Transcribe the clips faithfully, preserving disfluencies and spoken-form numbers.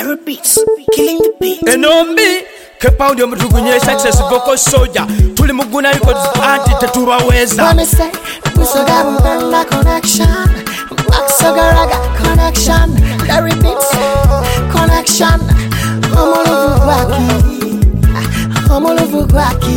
Terror beats, killing the beat. Enombi Kepound yo mutugunye success vocal soldier. Tuli muguna records anti tetubaweza. Wanna say we so got a connection. Max Sagaraga connection. Terror beats connection. Homolo Vugwaki. Homolo Vugwaki.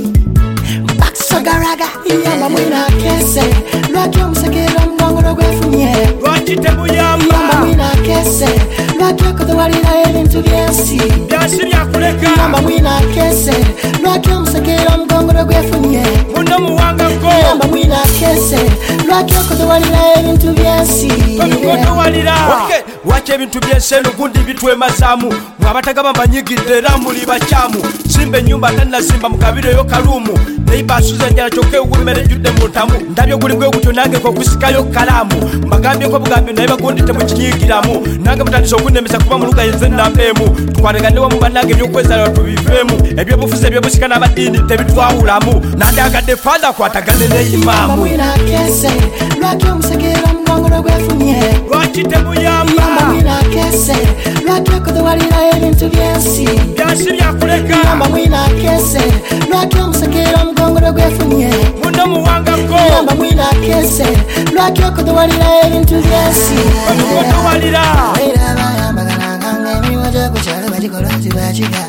Max Sagaraga. Yama mwina kese. Lwaki omsekera mgongo gwefunye. Lwaki temuyamba. Yama mwina kese. Lwaki okutwalira ebintu byensi. Byasi byakuleka. Yama mwina kese. Lwaki omusekera mgongo gwefunye. Muno muwanga ko. Yama mwina kese. Lwaki okutwalira ebintu byensi. Okutwalira. Okay. Wache ebintu byenseno gundi bitwemazamu. Mwabataga bambanyigidde era muli bakyamu. Simbe nyumba tanazimba mukabiro yo kalumu. Neiba suza njala choke uwimere jude mutamu. Ndabyo guli gwe gutyo nange ko kusikayo kalamu. Mbagambye ko bugambi naye bagundi temukinyigiramu. Nange mutandisa okunemesa kuba muluga yenze nampemu. Twaregande wa mubanange byokwezala tubivemu. Ebyo bufuze ebyo busika n'abadini tebitwawulamu. Nandagadde father kwatagane ne imamu. Mwina kese. Lwaki omusekera mgongo gwefunye. Lwaki temuyamba. Mwina kese. Lwaki okutwalira ebintu byensi. Byasi byakuleka. Yamba mwina kese. Lwaki omusekera mgongo gwefunye. Muno muwanga ko. Yamba mwina kese. Lwaki okutwalira ebintu byensi. Okutwalira. Abeera bayamba gananga emirimu gy'okukyalo bagikola kibakiga.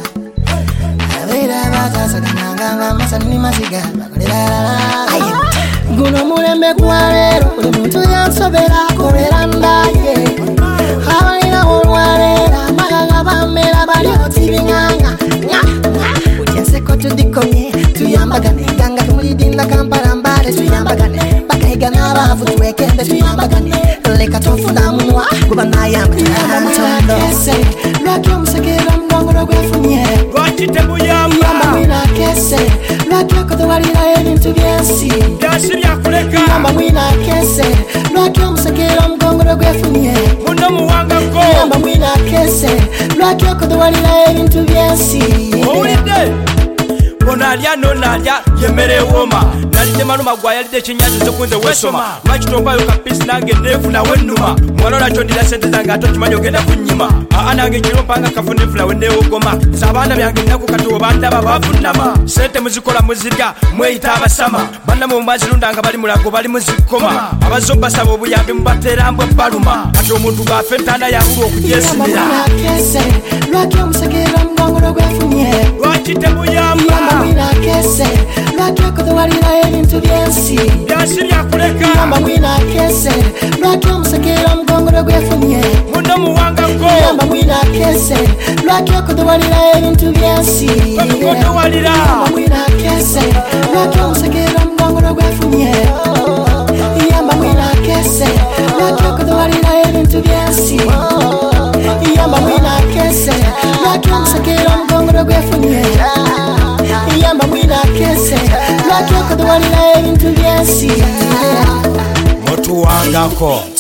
Abeera batasagananga ng'amasani ni masiga bakolera. Guno mulembe gwa leero buli muntu yansobera akolera ndaye. Abalina olwaleero amaganga bamera bali otibinganga. Utyenseko tudikomye tuyambagane ganga tumulidinda Kampala mbale tuyambagane. Bakaiga n'abavu twekende tuyambagane. Leka tofuna munwa kuba nayamba tuyambagane. Lwaki omusekera mgongo gwefunye. Lwaki temuyamba. Yamba mwina kese. Lwaki okutwalira ebintu byensi. Byasi byakuleka. Yamba mwina kese. Lwaki omusekera mgongo gwefunye. Muno muwanga ko. Yamba mwina kese. Lwaki okutwalira ebintu byensi. Owulidde. Ono alya nonalya yemmere ewoma. Nalidde maluma gwa yalidde ekyenyanza zokunze weesoma. Lwaki tompayo kapisi nange neefuna wennuma. Mwana olwakyo ndira sente zange ate okimanyi ogenda kunnyima. Aa nange ekiro mpanga kafuna enfuna wenneewogoma. Nze abaana byange nnaku kati obandaba bavunnama. Sente muzikola muzirya mweyita abasama. Bannamwe mubazirunda nga bali mulago bali muzikoma. Abazze basaba obuyambi mubateerambwe baluma. Ate omuntu gwafe entaana yabulwa okugyesimira. Yamba mwina kese. Lwaki omusekera mgongo gwefunye. Lwaki temuyamba. Yamba mwina kese. Lwaki okutwalira ebintu byensi. Byasi byakuleka. Yamba mwina kese. Lwaki omusekera mgongo gwefunye. Muno muwanga ko. Yamba mwina kese. Lwaki okutwalira ebintu byensi. Okutwalira. Yamba mwina kese. Lwaki omusekera mgongo gwefunye. Yamba mwina kese. Lwaki okutwalira ebintu byensi. Yamba mwina kese. Lwaki omusekera mgongo gwefunye. Yamba mwina kese. Lwaki okutwalira ebintu byensi. Mutuwangako.